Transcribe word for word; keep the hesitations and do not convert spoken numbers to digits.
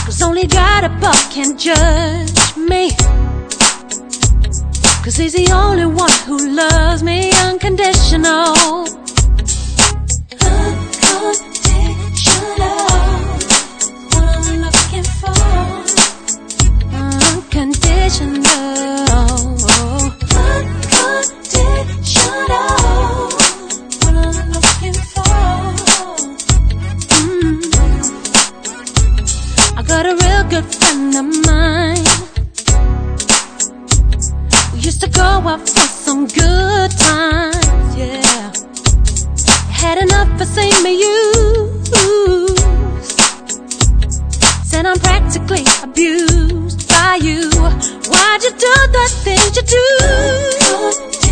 'cause only God above can judge me, 'cause he's the only one who loves me unconditional. Unconditional, what I'm looking for. Unconditional, unconditional, what I'm looking for. Mm. I got a real good friend of mine. We used to go out for some good times, yeah. Had enough of seeing me used. Said I'm practically abused by you. Why'd you do the things you do?